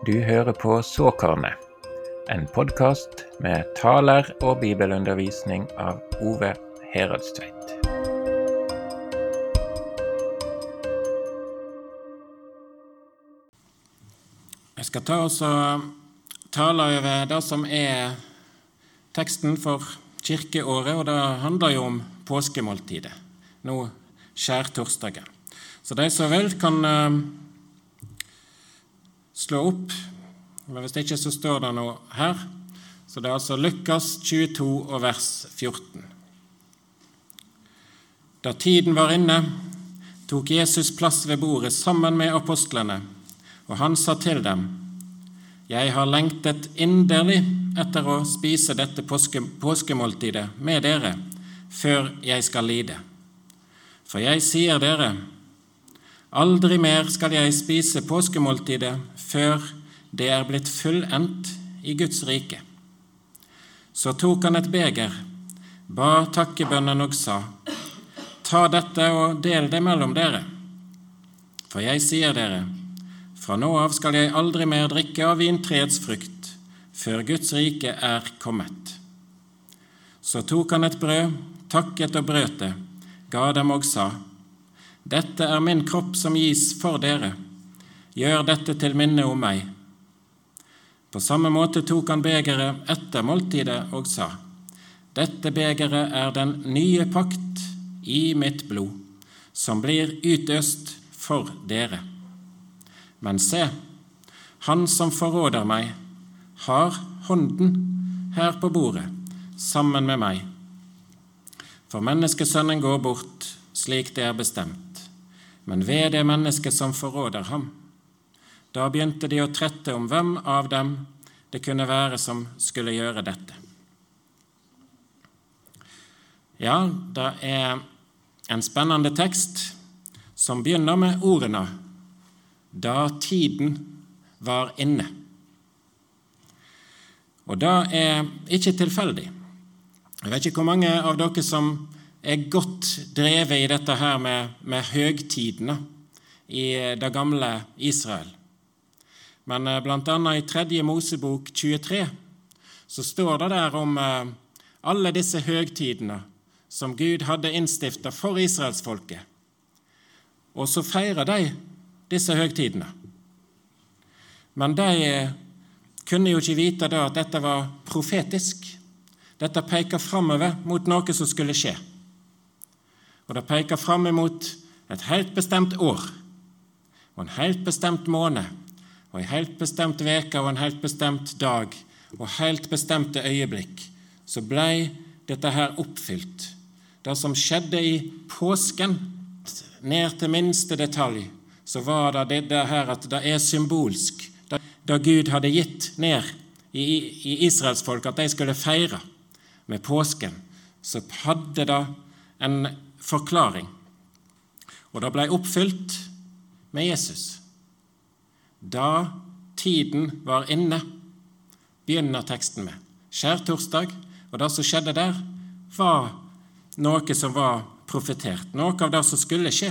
Du hører på Såkornet, en podcast med taler og bibelundervisning av Ove Heradstveit. Jeg skal ta oss og tale over det som teksten for kirkeåret, og det handler jo om påskemåltidet, nå skjærtorsdagen. Så de som vel kan slå opp, men hvis det ikke så står det noe her, så det er altså Lukas 22 og vers 14. Da tiden var inne, tok Jesus plass ved bordet sammen med apostlene, og han sa til dem: Jeg har lengtet inderlig etter å spise dette påskemåltidet med dere, før jeg skal lide. For jeg sier dere, aldri mer skal jeg spise påskemåltidet før det er blitt fullendt i Guds rike. Så tok han et beger, ba takkebønnen og sa: Ta dette og del det mellom dere. For jeg sier dere, fra nå av skal jeg aldri mer drikke av vintreets frukt, før Guds rike er kommet. Så tok han et brød, takket og brøt det, ga dem og sa: Dette er min kropp som gis for dere. Gjør dette til minne om meg. På samme måte tok han begeret etter måltidet og sa: Dette begeret er den nye pakt i mitt blod, som blir utøst for dere. Men se, han som forråder meg, har hånden her på bordet, sammen med meg. For menneskesønnen går bort, slik det er bestemt. Men ved det mennesket som forråder ham. Da begynte de å trette om hvem av dem det kunne være som skulle gjøre dette. Ja, det er en spennende tekst som begynner med ordene «Da tiden var inne». Og det er ikke tilfeldig. Jeg vet ikke hvor mange av dere som er godt drevet i dette her med høgtidene i det gamle Israel. Men blant annet i 3. Mosebok 23 så står det der om alle disse høgtidene som Gud hadde innstiftet for Israelsfolket. Og så feirer de disse høgtidene. Men de kunne jo ikke vite da at dette var profetisk. Dette peker fremover mot noe som skulle skje. Og det peker frem mot et helt bestemt år, og en helt bestemt måned, og en helt bestemt veke, og en helt bestemt dag, og helt bestemte øyeblikk, så ble dette her oppfylt. Det som skjedde i påsken, ned til minste detalj, så var det her at det er symbolsk. Da Gud hadde gitt ned i Israels folk at de skulle feire med påsken, så hadde det en forklaring. Og det ble oppfylt med Jesus. Da tiden var inne, begynner teksten med skjærtorsdag, og det som skjedde der var noe som var profetert, noe av det som skulle skje.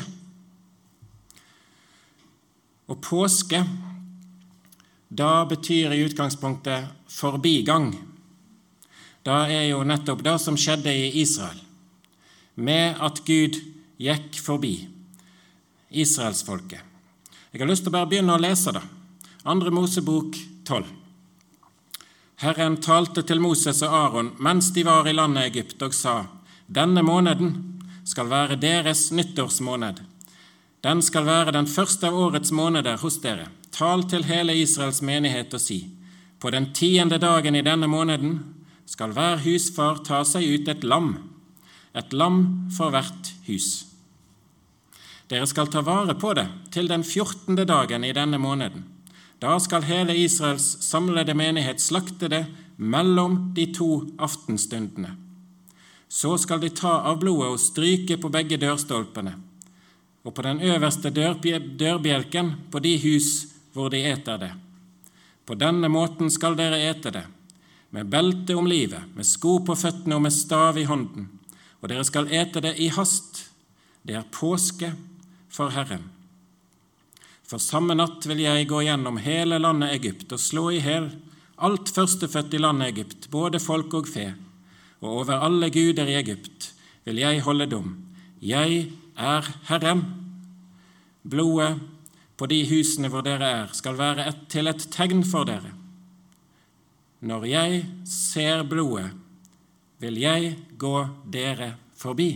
Og påske, da betyr i utgangspunktet forbigang. Det er jo nettopp det som skjedde i Israel, med at Gud gikk forbi Israelsfolket. Jeg har lyst til å bare begynne å lese det. 2. Mosebok 12. Herren talte til Moses og Aaron mens de var i landet Egypt og sa: Denne måneden skal være deres nyttårsmåned. Den skal være den første av årets måneder hos dere. Tal til hele Israels menighet og si: På den 10. dagen i denne måneden skal hver husfar ta seg ut et lam for hvert hus. Dere skal ta vare på det til den 14. dagen i denne måneden. Da skal hele Israels samlede menighet slakte det mellom de 2 aftenstundene. Så skal de ta av blodet og stryke på begge dørstolpene, og på den øverste dørbjelken på de hus hvor de eter det. På denne måten skal dere ete det, med belte om livet, med sko på føttene og med stav i hånden, og dere skal ete det i hast. Det er påske for Herren. For samme natt vil jeg gå gjennom hele landet Egypt og slå i hel alt førstefødt i landet Egypt, både folk og fe, og over alle guder i Egypt vil jeg holde dom. Jeg er Herren. Blodet på de husene hvor dere skal være til et tegn for dere. Når jeg ser blodet, vil jeg gå dere forbi.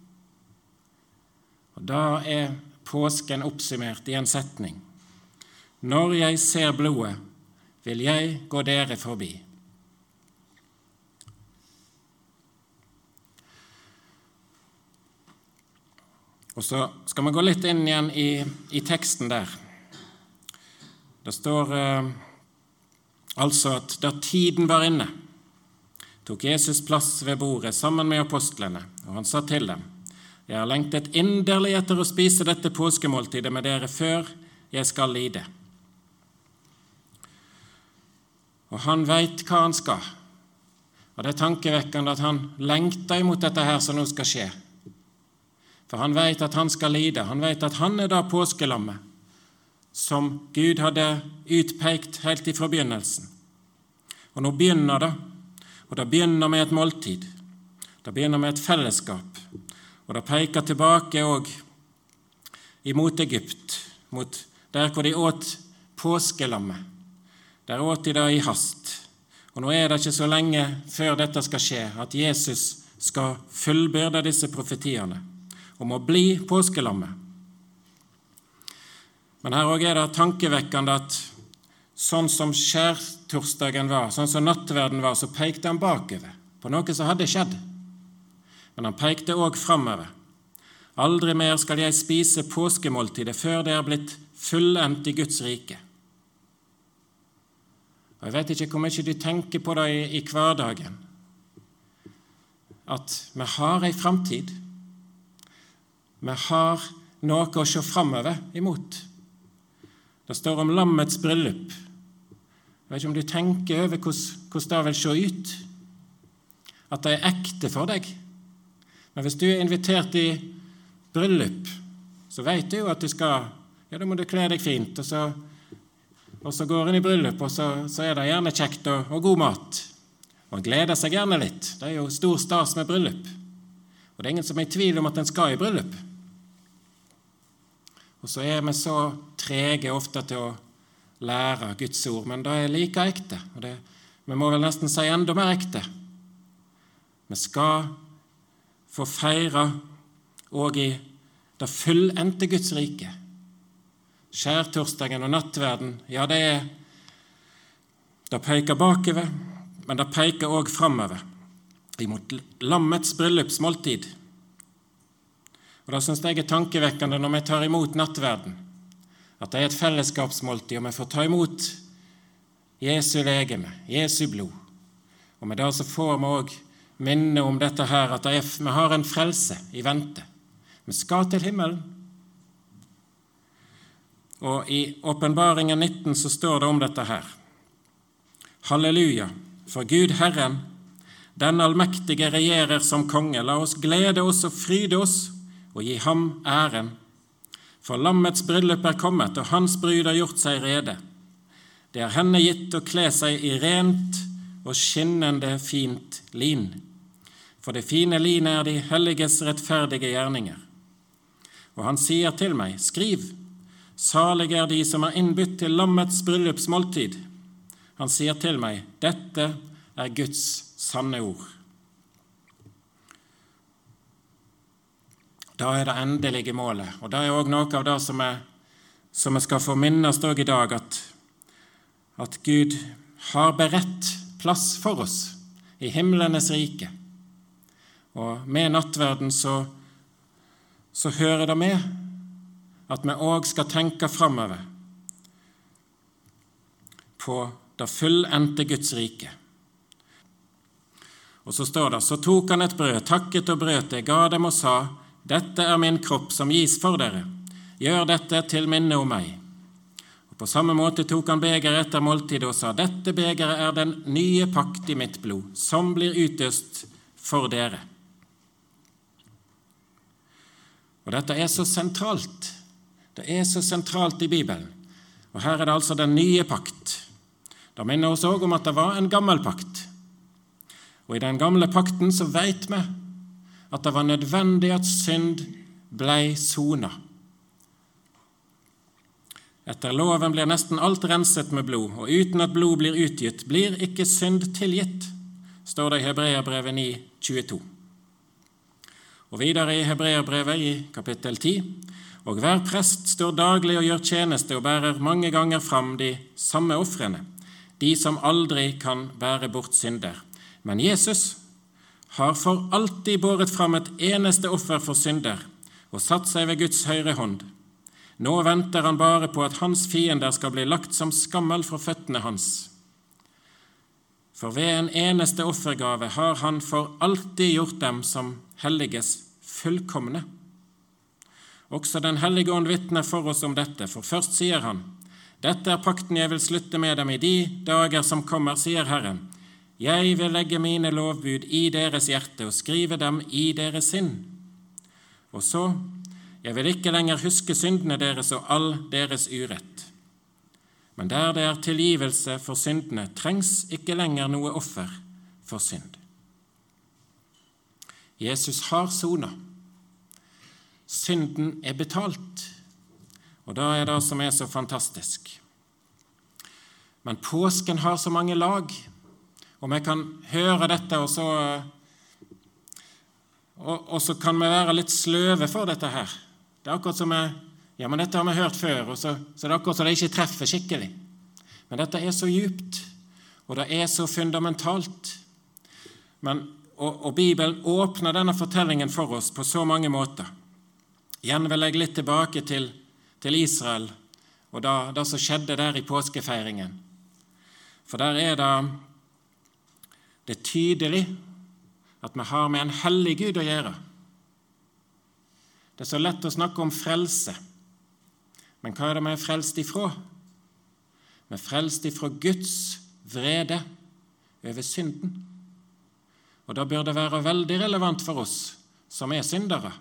Og da påsken oppsummert i en setning. Når jeg ser blodet, vil jeg gå dere forbi. Og så skal vi gå litt inn igjen i teksten der. Det står altså at da tiden var inne, tok Jesus plass ved bordet sammen med apostlene, og han sa til dem: Jeg har lengtet inderlig etter å spise dette påskemåltidet med dere før jeg skal lide. Og han vet hva han skal. Og det tankevekkende at han lengter imot dette her som nå skal skje. For han vet at han skal lide. Han vet at han da påskelammet som Gud hadde utpekt helt ifra begynnelsen. Og nå begynner det. Og det begynner med et måltid. Det begynner med et fellesskap. Og det peker tilbake også imot Egypt, mot der hvor de åt påskelammet. Der åt de da i hast. Og nå det ikke så lenge før dette skal skje, at Jesus skal fullbyrde disse profetiene om å bli påskelammet. Men her også det tankevekkende at sånn som skjærtorsdagen var, sånn som nattverden var, så pekte han bakover på noe som hadde skjedd. Men han pekte også framover. Aldri mer skal jeg spise påskemåltidet før det blitt fullendt i Guds rike. Og jeg vet ikke hvor mye du tenker på det i hverdagen. At vi har en framtid. Vi har noe å se framover imot. Det står om lammets bryllup. Jeg vet ikke om du tenker over hvordan det vil se ut. At det ekte for deg. Men hvis du invitert i bryllup, så vet du jo at du skal, da må du kle deg fint, og så går en i bryllup, og så det gjerne kjekt og god mat. Og en gleder seg gjerne litt. Det jo stor stas med bryllup. Og det ingen som i tvil om at en skal i bryllup. Og så vi så trege ofte til å lære Guds ord, men det like ekte. Og vi må vel nesten si enda mer ekte. Vi skal få feire og i det fullendte Guds rike. Skjærtorsdagen og nattverden, ja det peker bakover, men det peker også framover, imot lammets bryllupsmåltid. Og det synes jeg tankevekkende når vi tar imot nattverden, at det et fellesskapsmåltid, og vi får ta imot Jesu legeme, Jesu blod. Og med det så får vi også minne om dette her, at vi har en frelse i vente. Vi skal til himmelen. Og i Åpenbaringen 19 så står det om dette her. Halleluja, for Gud Herren, den allmektige regjerer som konge. La oss glede oss og fryde oss og gi ham æren. For lammets bryllup kommet, og hans brud har gjort seg rede. Det henne gitt å kle seg i rent og skinnende fint lin. For det fine linet de helliges rettferdige gjerninger. Og han sier til meg, skriv, salig de som innbudt til lammets bryllupsmåltid. Han sier til meg, dette Guds sanne ord. Da det endelige målet, og det også noe av det som vi skal få minnes i dag, at Gud har beredt plass for oss i himlenes rike. Og med nattverden så hører det med at vi også skal tenke framover på det fullendte Guds rike. Og så står det, så tok han et brød, takket og brøt det, ga dem og sa, dette min kropp som gis for dere. Gjør dette til minne om meg. Og på samme måte tok han begeret etter måltidet og sa, dette begeret den nye pakt i mitt blod, som blir utøst for dere. Og dette så sentralt. Det er så sentralt i Bibelen. Og her er det altså den nye pakt. Det minner oss også om at det var en gammel pakt. Og i den gamle pakten så vet vi at det var nødvendig at synd ble sonet. Etter loven blir nesten alt renset med blod, og uten at blod blir utgitt, blir ikke synd tilgitt, står det i Hebreerbrevet 9:22. Og videre i Hebreerbrevet i kapittel 10, og hver prest står daglig og gjør tjeneste og bærer mange ganger fram de samme ofrene, de som aldri kan bære bort synder. Men Jesus har for alltid båret fram et eneste offer for synder og satt seg ved Guds høyre hånd. Nå venter han bare på at hans fiender skal bli lagt som skammel fra føttene hans. For ved en eneste offergave har han for alltid gjort dem som helliges fullkomne. Også den hellige ånd vitner for oss om dette, for først sier han, «Dette er pakten jeg vil slutte med dem i de dager som kommer, sier Herren. Jeg vil legge mine lovbud i deres hjerte og skrive dem i deres sinn. Og så, jeg vil ikke lenger huske syndene deres og all deres urett. Men der det er tilgivelse for syndene, trengs ikke lenger noe offer for synd.» Jesus har sonet. Synden er betalt, og da er det som er så fantastisk. Men påsken har så mange lag, og vi kan høre dette, og så kan vi være litt sløve for dette her. Det er akkurat som men dette har vi hørt før, og så er det akkurat som det ikke treffer skikkelig. Men dette er så djupt, og det er så fundamentalt. Og Bibelen åpner denne fortellingen for oss på så mange måter. Igjen vil jeg litt tilbake til Israel, og det som skjedde der i påskefeiringen. For der er det tydelig at vi har med en hellig Gud å gjøre. Det er så lett å snakke om frelse, men hva er det vi er frelst ifra? Vi er frelst ifra Guds vrede over synden. Og da bør det være veldig relevant for oss som er syndere.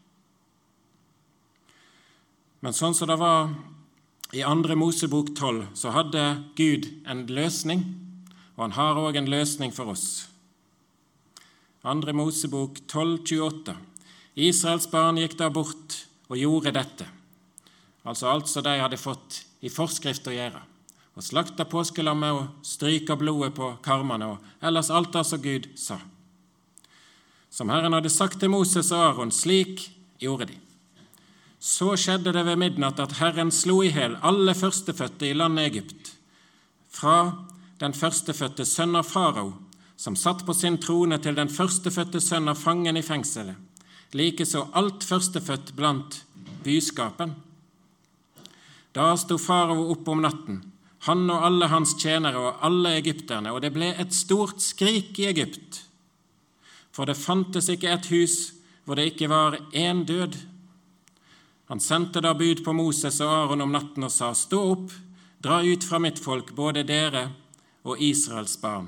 Men sånn som det var i 2. Mosebok 12, så hadde Gud en løsning, og han har også en løsning for oss. 2. Mosebok 12:28. Israels barn gikk da bort og gjorde dette, altså alt som de hadde fått i forskrift å gjøre, og slakta påskelammet og stryka blodet på karmene, og ellers alt det som Gud sa. Som Herren hadde sagt til Moses og Aaron, slik gjorde de. Så skjedde det ved midnatt at Herren slo i hel alle førstefødte i landet Egypt, fra den førstefødte sønn av farao, som satt på sin trone, til den førstefødte sønn av fangen i fengselet, likeså alt førstefødt blant byskapen. Da sto farao opp om natten, han og alle hans tjenere og alle egypterne, og det ble et stort skrik i Egypt. For det fantes ikke et hus hvor det ikke var en død. Han sendte da bud på Moses og Aaron om natten og sa, «Stå opp, dra ut fra mitt folk, både dere og Israels barn.»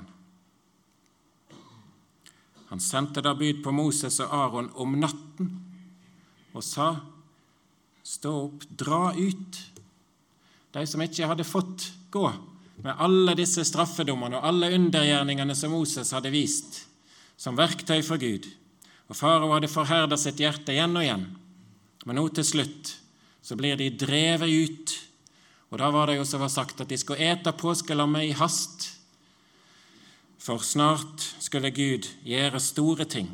Han sendte da bud på Moses og Aaron om natten og sa, «Stå opp, dra ut.» De som ikke hadde fått gå med alle disse straffedommene og alle undergjerningene som Moses hadde vist som verktøy for Gud, og farao hadde forherdet sitt hjerte igjen og igjen. Men nå til slutt så blir de drevet ut, og da var det jo som var sagt at de skulle ete påskelammet i hast, for snart skulle Gud gjøre store ting.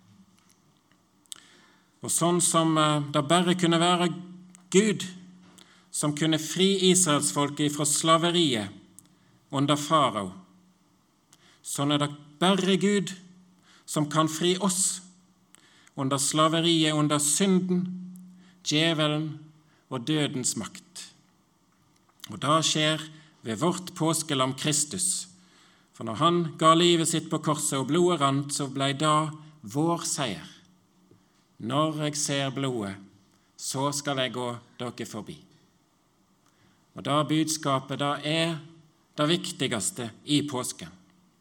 Og sånn som det bare kunne være Gud som kunne fri Israelsfolket fra slaveriet under farao, sånn er det bare Gud som kan fri oss under slaveriet, under synden, djevelen og dødens makt. Og det skjer ved vårt påskelam Kristus. For når han ga livet sitt på korset og blodet rant, så ble da vår seier. Når jeg ser blodet, så skal jeg gå dere forbi. Og da budskapet, da er det viktigste i påsken.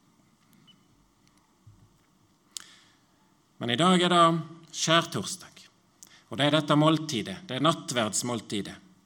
Men i dag er det skjærtorsdag. Og det er dette måltidet, det er nattverdsmåltidet,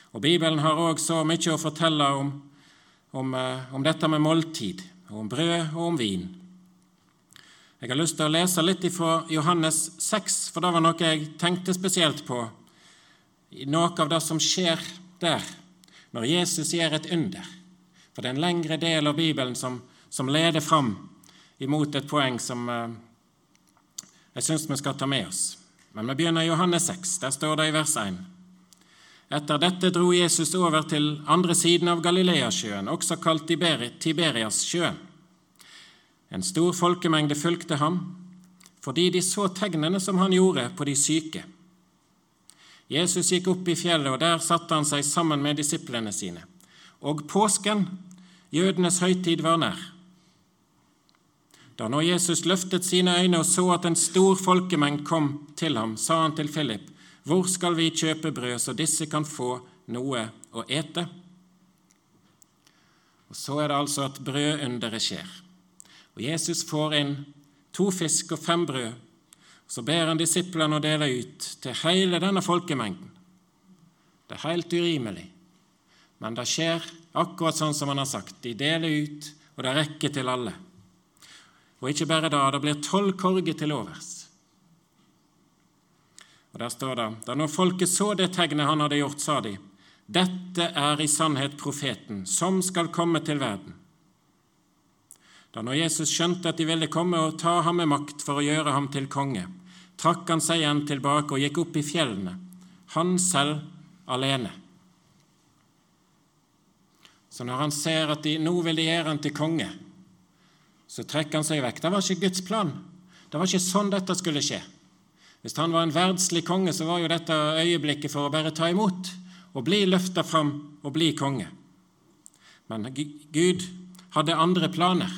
Og Bibelen har også så mye å fortelle om dette med måltid, om brød og om vin. Jeg har lyst til å lese litt fra Johannes 6, for det var noe jeg tenkte spesielt på, noe av det som skjer der, når Jesus gjør et under. For det er en lengre del av Bibelen som leder fram imot et poeng som jeg synes vi skal ta med oss. Men vi begynner i Johannes 6, der står det i vers 1. Etter dette dro Jesus over til andre siden av Galileasjøen, også kalt Tiberiassjøen. En stor folkemengde fulgte ham, fordi de så tegnene som han gjorde på de syke. Jesus gikk opp i fjellet, og der satte han seg sammen med disiplene sine. Og påsken, jødenes høytid, var nær. Da nå Jesus løftet sine øyne og så at en stor folkemengd kom til ham, sa han til Philip, «Hvor skal vi kjøpe brød, så disse kan få noe å ete?» Og så er det altså at brødunderet skjer. Og Jesus får inn 2 fisk og 5 brød, og så ber han disiplene å dele ut til hele denne folkemengden. Det er helt urimelig, men det skjer akkurat sånn som han har sagt. De deler ut, og det rekker til alle. Og ikke bare det blir 12 korger til overs. Og der står det, da når folket så det tegnet han hadde gjort, sa de, «Dette er i sannhet profeten, som skal komme til verden.» Da når Jesus skjønte at de ville komme og ta ham med makt for å gjøre ham til konge, trakk han seg igjen tilbake og gikk opp i fjellene, han selv alene. Så når han ser at de nå vil gjøre han til konge, så trekker han seg vekk. Det var ikke Guds plan. Det var ikke sånn dette skulle skje. Hvis han var en verdslig konge, så var jo dette øyeblikket for å bare ta imot og bli løftet fram og bli konge. Men Gud hadde andre planer.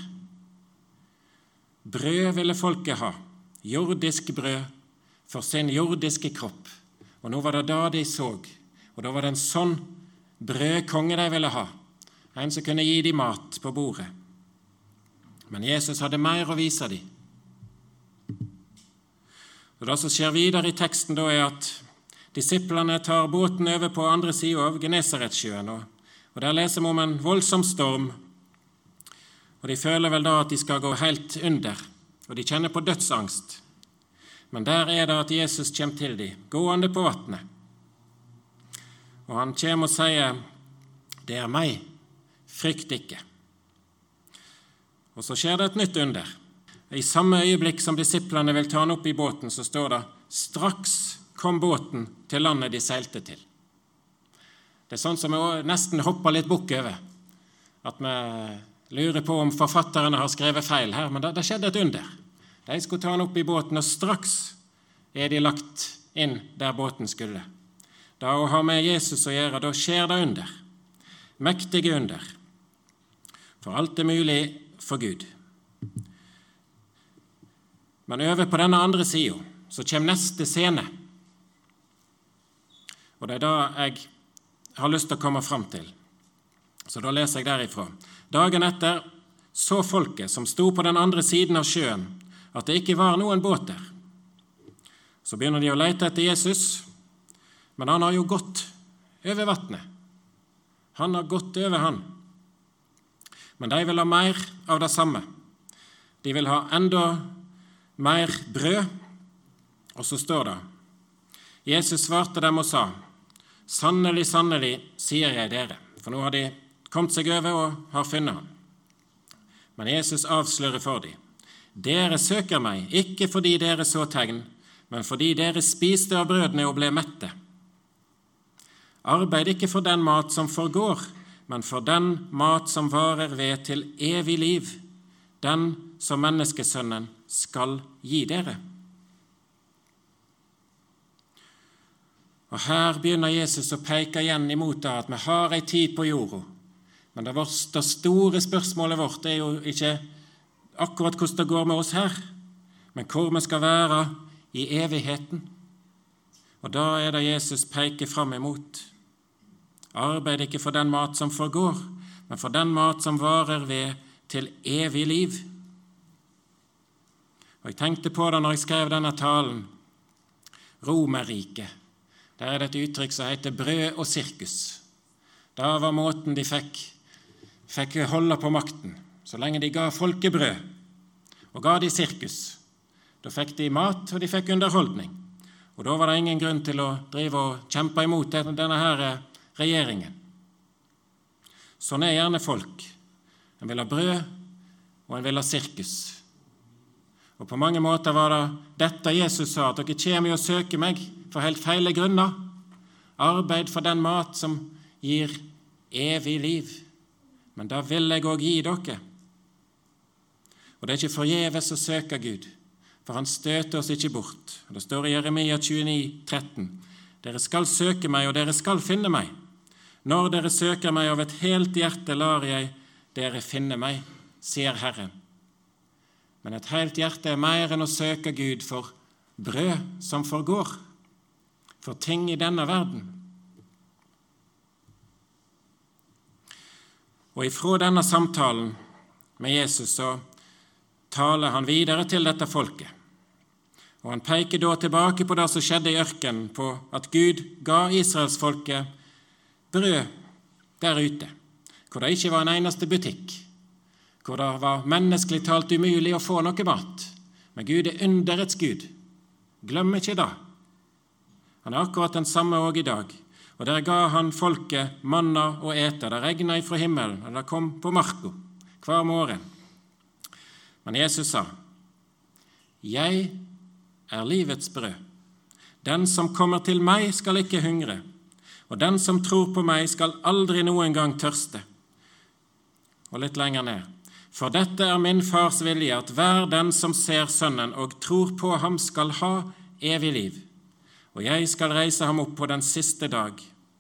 Brød ville folket ha, jordisk brød for sin jordiske kropp. Og nå var det da de så, og da var det en sånn brødkonge de ville ha, en som kunne gi dem mat på bordet. Men Jesus hadde mer å vise dem. Og det som skjer videre i teksten da er at disiplene tar båten over på andre siden av Genesaretsjøen, og der leser vi om en voldsom storm, og de føler vel da at de skal gå helt under, og de kjenner på dødsangst. Men der er det at Jesus kommer til dem, gående på vattnet. Og han kommer og sier, «Det er meg, frykt ikke.» Og så skjer det et nytt under. I samme øyeblikk som disiplene vil ta han opp i båten, så står det, «Straks kom båten til landet de seilte til.» Det er sånn som vi nesten hopper litt bukk over, at vi lurer på om forfatterne har skrevet feil her, men det skjedde et under. De skulle ta han opp i båten, og straks er de lagt inn der båten skulle. Da å ha med Jesus å gjøre, da skjer det under. Mektige under. For alt er mulig for Gud. Men over på denne andre siden, så kommer neste scene. Og det er da jeg har lyst til å komme fram til. Så da leser jeg derifra. Dagen etter så folket som sto på den andre siden av sjøen, at det ikke var noen båt der. Så begynner de å lete etter Jesus, men han har jo gått over vattnet. Han har gått over han. Men de vil ha mer av det samme. De vil ha enda mer brød, og så står det, Jesus svarte dem og sa, «Sannelig, sannelig, sier jeg dere», for nå har de kommet seg over og har funnet han. Men Jesus avslører for dem, «Dere søker meg, ikke fordi dere så tegn, men fordi dere spiste av brødene og ble mette. Arbeid ikke for den mat som forgår, men for den mat som varer ved til evig liv, den som menneskesønnen skal gi dere.» Og her begynner Jesus å peke igjen imot det at vi har en tid på jorda. Men det store spørsmålet vårt er jo ikke akkurat hvordan det går med oss her, men hvor vi skal være i evigheten. Og da er det Jesus peker frem imot. Arbeid ikke for den mat som forgår, men for den mat som varer ved til evig liv. Og jeg tenkte på det når jeg skrev denne talen. Romerriket. Der er det et uttrykk som heter brød og sirkus. Da var måten de fikk holde på makten. Så lenge de ga folket brød, og ga de sirkus. Da fikk de mat, og de fikk underholdning. Og da var det ingen grunn til å drive og kjempe imot denne her regjeringen. Sånn gjerne folk. En vil ha brød, og en vil ha sirkus. Og på mange måter var det dette Jesus sa, at dere kommer og søker meg for helt feile grunner. Arbeid for den mat som gir evig liv. Men da vil jeg også gi dere. Og det ikke forgjeves å søke Gud, for han støter oss ikke bort. Og det står i Jeremia 29:13. Dere skal søke meg, og dere skal finne meg. Når dere søker meg av et helt hjerte, lar jeg dere finne meg, sier Herren. Men et helt hjerte mer enn å søke Gud for brød som forgår, for ting i denne verden. Og ifra denne samtalen med Jesus så taler han videre til dette folket. Og han peker da tilbake på det som skjedde i ørkenen, på at Gud ga Israelsfolket brød der ute, hvor det ikke var en eneste butikk, hvor det var menneskelig talt umulig å få noe mat. Men Gud underets Gud. Glem ikke det. Han akkurat den samme også i dag. Og der ga han folket manna og ete. Det regnet ifra himmelen, og det kom på marka hver morgen. Men Jesus sa, «Jeg er livets brød. Den som kommer til meg skal ikke hungre, og den som tror på meg skal aldri noen gang tørste.» Og litt lenger ned. «For dette er min fars vilje, at hver den som ser Sønnen og tror på ham skal ha evig liv, og jeg skal reise ham opp på den siste dag.»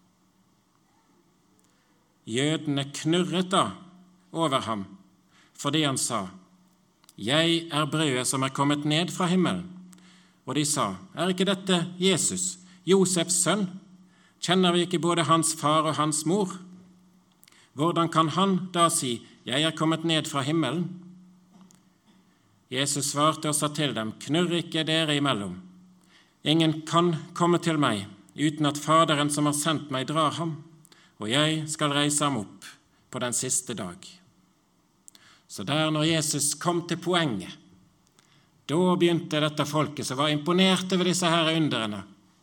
Jødene knurret da over ham, fordi han sa, «Jeg er brødet som er kommet ned fra himmelen.» Og de sa, «Er ikke dette Jesus, Josefs sønn? Kjenner vi ikke både hans far og hans mor? Hvordan kan han da si, jeg er kommet ned fra himmelen?» Jesus svarte og sa til dem, «Knurr ikke dere imellom. Ingen kan komme til meg uten at Faderen som har sendt meg drar ham, og jeg skal reise ham opp på den siste dag.» Så der når Jesus kom til poenget, da begynte dette folket som var imponert over disse her underene.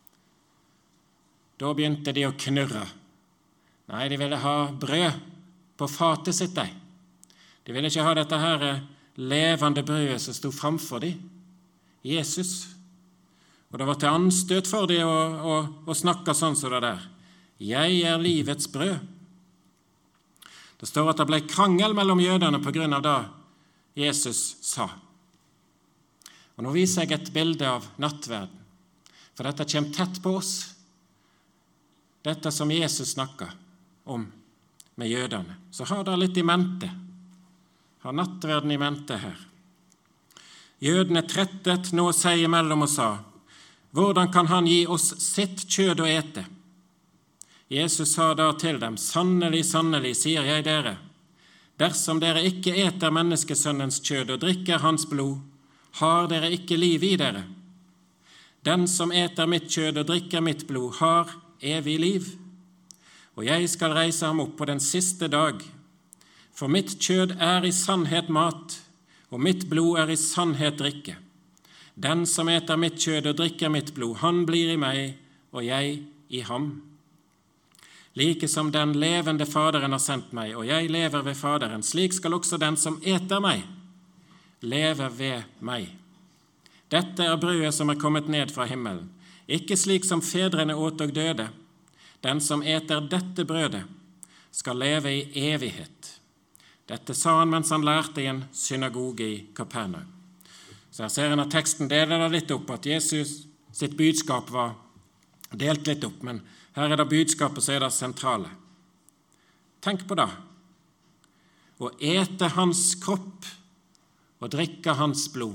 Da begynte de å knurre. Nei, de ville ha brød på fatet sitt, de. De ville ikke ha dette her levende brødet som stod framfor dem, Jesus. Og det var til anstøt for dem å snakke sånn som det der. «Jeg er livets brød.» Det står at det ble krangel mellom jødene på grunn av det Jesus sa. Og nå viser jeg et bilde av nattverden, for dette kommer tett på oss. Dette som Jesus snakker om med jødene. Så har det litt i mente. Har nattverden i mente her. Jødene trettet nå seg imellom og sa, «Hvordan kan han gi oss sitt kjød å ete?» Jesus sa da til dem, «Sannelig, sannelig, sier jeg dere, dersom dere ikke eter menneskesønnens kjød og drikker hans blod, har dere ikke liv i dere. Den som eter mitt kjød og drikker mitt blod, har evig liv. Og jeg skal reise ham opp på den siste dag. For mitt kjød er i sannhet mat, og mitt blod er i sannhet drikke. Den som eter mitt kjød og drikker mitt blod, han blir i meg, og jeg i ham. Like som den levende Faderen har sendt meg, og jeg lever ved Faderen, slik skal også den som eter meg, leve ved meg. Dette er brødet som er kommet ned fra himmelen, ikke slik som fedrene åt og døde. Den som eter dette brødet, skal leve i evighet. Dette sa han mens han lærte i en synagoge i Kapernaum. Så her ser en at teksten deler det litt opp, at Jesus sitt budskap var delt litt opp, men her er det budskapet som er det sentrale. Tenk på det. Å ete hans kropp og drikke hans blod.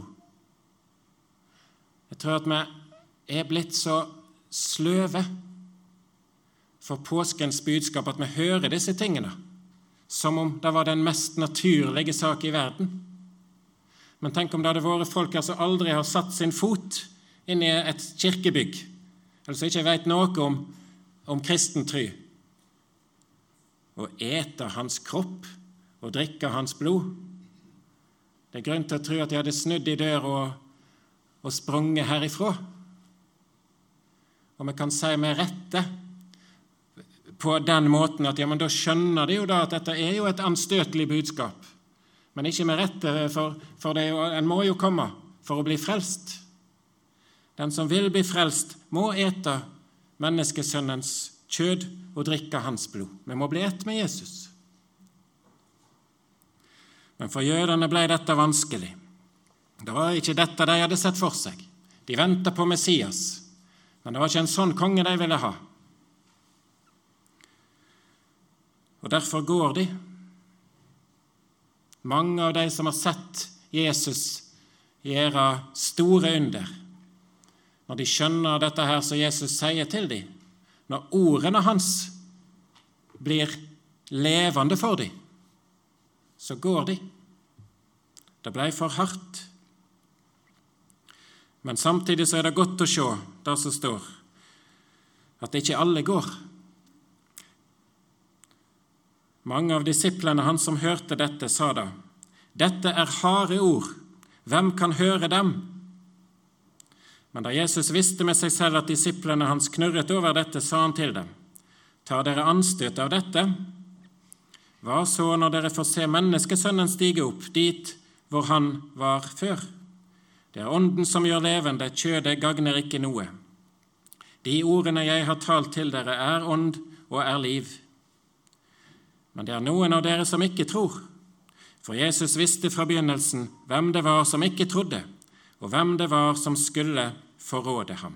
Jeg tror at vi er blitt så sløve for påskens budskap at vi hører disse tingene som om det var den mest naturlige sak i verden. Men tenk om det hadde vært folk som aldri har satt sin fot inn i et kirkebygg, eller som ikke vet noe om kristen tro. og ete hans kropp og drikke hans blod. Det er grunn til å tro at de hadde snudd i døra og sprunget herifra. Og vi kan si med rette på den måten at men da skjønner de jo da at dette er jo et anstøtelig budskap. Men ikke med rette, for det en må jo komme for å bli frelst. Den som vil bli frelst må ete menneskesønnens kjød og drikke hans blod. Vi må bli ett med Jesus. Men for jødene ble dette vanskelig. Det var ikke dette de hadde sett for seg. De ventet på Messias, men det var ikke en sånn konge de ville ha. Og derfor går de. Mange av de som har sett Jesus gjøre store under, når de skjønner dette her som Jesus sier til dem, når ordene hans blir levende for dem, så går de. Det ble for hardt. Men samtidig så er det godt å se det som står, at ikke alle går. Mange av disiplene hans som hørte dette, sa da, «Dette er harde ord. Hvem kan høre dem?» Men da Jesus visste med seg selv at disiplene hans knurret over dette, sa han til dem, «Tar dere anstøt av dette? Hva så når dere får se menneskesønnen stige opp dit hvor han var før? Det er ånden som gjør levende, kjødet gagner ikke noe. De ordene jeg har talt til dere er ånd og er liv. Men det er noen av dere som ikke tror. For Jesus visste fra begynnelsen hvem det var som ikke trodde, og hvem det var som skulle forråde ham.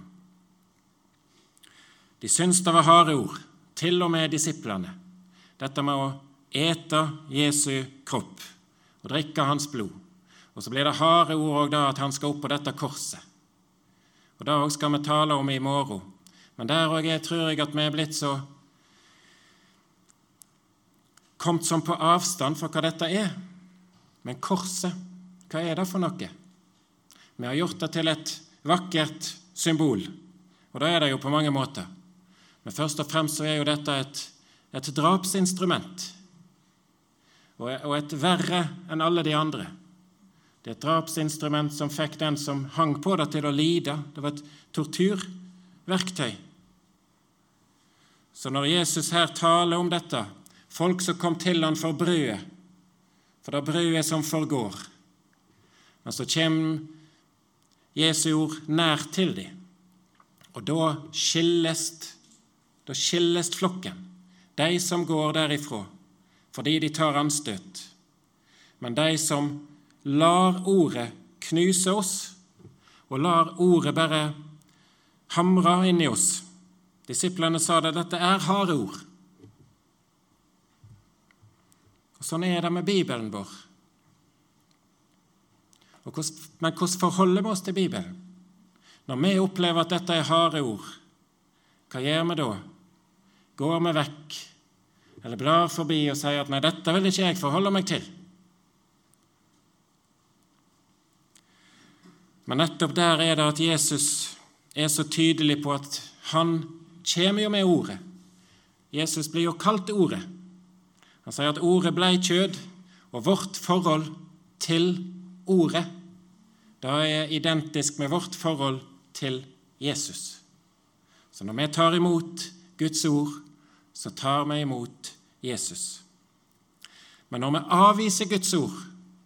De syntes det var harde ord, til og med disiplene. Dette med å ete Jesu kropp og drikke hans blod. Og så blir det harde ord også da at han skal opp på dette korset. Og da også skal vi tale om i morgen. Men der også tror jeg at vi er blitt så kommet som på avstand for hva dette er. Men korset, hva er det for noe? Vi har gjort det til et vakkert symbol, og det er det jo på mange måter. Men først og fremst så er jo dette et drapsinstrument, og et verre enn alle de andre. Det er et drapsinstrument som fikk den som hang på det til å lide. Det var et torturverktøy. Så når Jesus her taler om dette, folk som kom til han for brødet, for det brødet som forgår, men så kommer Jesu ord nær til dem, og da skilles flokken, de som går derifra, fordi de tar anstøt, men de som lar ordet knuse oss, og lar ordet bare hamre inn i oss. Disiplene sa det, dette er harde ord. Og sånn er det med Bibelen vår. Men hvordan forholder vi oss til Bibelen? Når vi opplever at dette er harde ord, hva gjør vi da? Går vi vekk, eller blar forbi og sier at nei, dette vil ikke jeg forholde meg til? Men nettopp der er det at Jesus er så tydelig på at han kommer jo med ordet. Jesus blir jo kalt ordet. Han sier at ordet ble kjød, og vårt forhold til ordet, det er identisk med vårt forhold til Jesus. Så når vi tar imot Guds ord, så tar vi imot Jesus. Men når vi avviser Guds ord,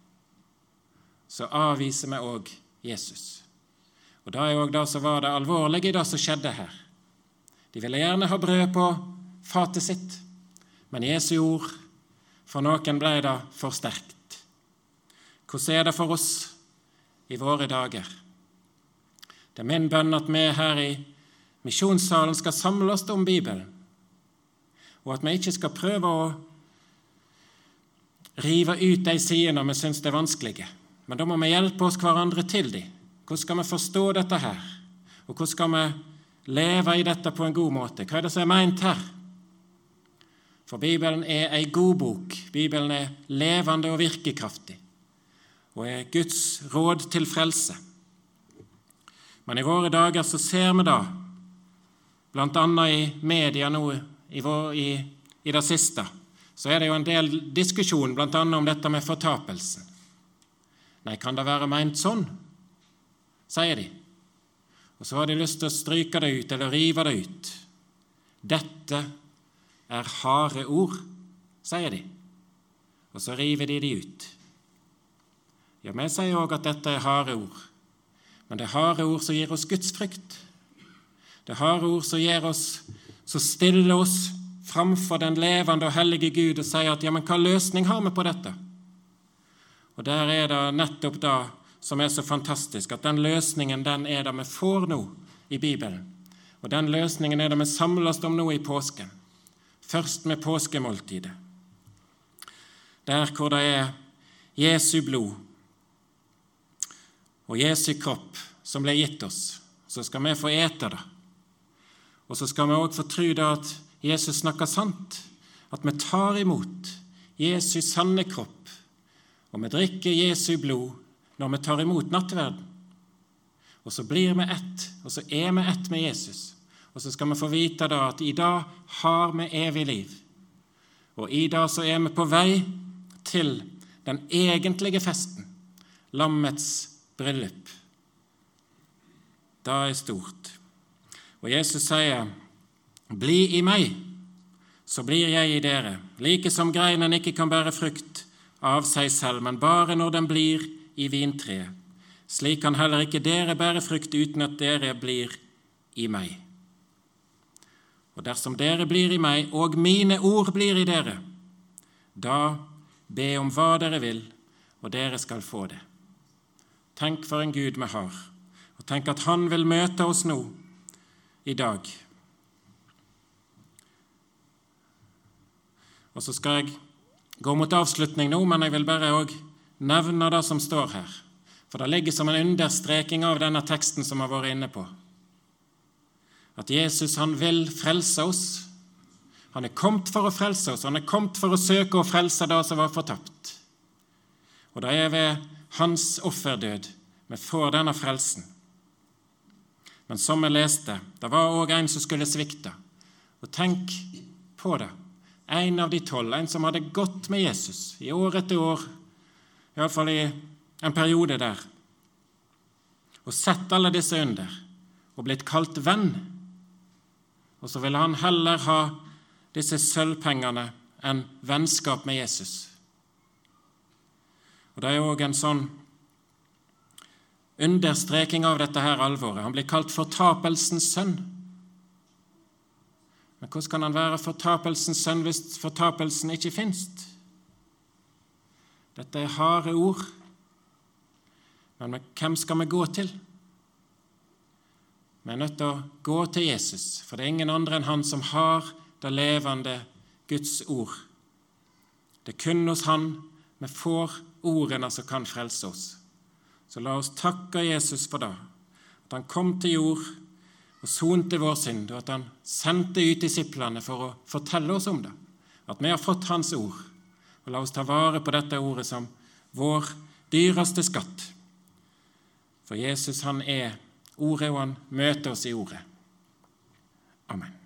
så avviser vi også Jesus. Og da er jo også det som var det alvorlige i det som skjedde her. De ville gjerne ha brød på fatet sitt, men Jesu ord, for noen ble det for sterkt. Hvordan er det for oss i våre dager? Det er min bønn at vi her i misjonssalen skal samle oss om Bibelen, og at vi ikke skal prøve å rive ut de sidene vi synes det er vanskelige. Men da må vi hjelpe oss hverandre til dem. Hvordan skal vi forstå dette her? Og hvordan skal vi leve i dette på en god måte? Hva er det som er ment her? For Bibelen er en god bok. Bibelen er levende og virkekraftig, og er Guds råd til frelse. Men i våre dager så ser vi da, blant annet i media nå i det siste, så det jo en del diskusjon, blant annet om dette med fortapelsen. Nei, kan det være ment sånn? Sier de. Og så har de lyst til å stryke det ut, eller rive det ut. Dette harde ord, sier de. Og så river de ut. Ja, vi sier også at dette harde ord. Men det harde ord som gir oss Guds frykt. Det harde ord som gir oss, som stiller oss framfor den levende og hellige Gud og sier at, ja, men hva løsning har vi på dette? Og der det nettopp da som så fantastisk, at den løsningen, den det vi får nå i Bibelen. Og den løsningen det vi samles om nå i påsken. Først med påskemåltidet. Der hvor det Jesu blod og Jesu kropp som ble gitt oss, så skal vi få ete det. Og så skal vi også få tro det at Jesus snakker sant, at vi tar imot Jesu sanne kropp, og vi drikker Jesu blod når vi tar imot nattverden. Og så blir vi ett, og så vi ett med Jesus. Og så skal vi få vite da at i dag har vi evig liv. Og i dag så vi på vei til den egentlige festen, lammets bryllup. Det stort. Og Jesus sier, «Bli i meg, så blir jeg i dere, like som greinen ikke kan bære frukt av seg selv, men bare når den blir i vintreet. Slik kan heller ikke dere bære frukt uten at dere blir i meg. Og dersom dere blir i meg, og mine ord blir i dere, da be om hva dere vil, og dere skal få det.» Tenk for en Gud vi har, og tenk at han vil møte oss nå, i dag. Og så skal jeg gå mot avslutning nå, men jeg vil bare også nevne det som står her. For det ligger som en understreking av denne teksten som har vært inne på. At Jesus, han vil frelse oss. Han kommet for å frelse oss. Han kommet for å søke og frelse det som var fortapt. Og det ved hans offerdød vi får denne frelsen. Men som jeg leste, det var også en som skulle svikte. Og tenk på det. En av de 12, en som hadde gått med Jesus i år etter år, i hvert fall i en periode der, og sett alle disse under, og blitt kalt venn. Og så ville han heller ha disse sølvpengene enn vennskap med Jesus. Og det også en sånn understreking av dette her alvoret. Han blir kalt fortapelsens sønn. Men hvordan kan han være fortapelsens sønn hvis fortapelsen ikke finnes? Dette harde ord. Men hvem skal vi gå til? Vi nødt til å gå til Jesus, for det ingen andre enn han som har det levende Guds ord. Det kun hos han vi får ordene som kan frelse oss. Så la oss takke Jesus for det, at han kom til jord og sonte vår synd, og at han sendte ut disiplene for å fortelle oss om det, at vi har fått hans ord, og la oss ta vare på dette ordet som vår dyreste skatt. For Jesus, han ordet, og han møter oss i ordet. Amen.